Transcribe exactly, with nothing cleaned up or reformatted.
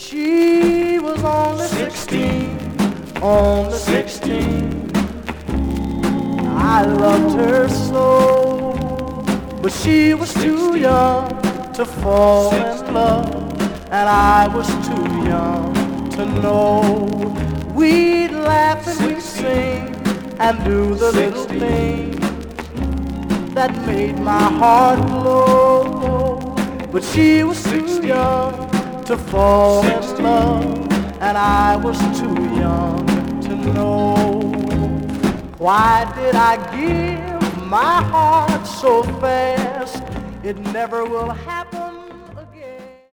She was only sixteen, only sixteen. I loved her so, but she was too young to fall in love, and I was too young to know. We'd laugh and we'd sing and do the little things that made my heart glow. But she was too young to fall in love, and I was too young to know. Why did I give my heart so fast? It never will happen.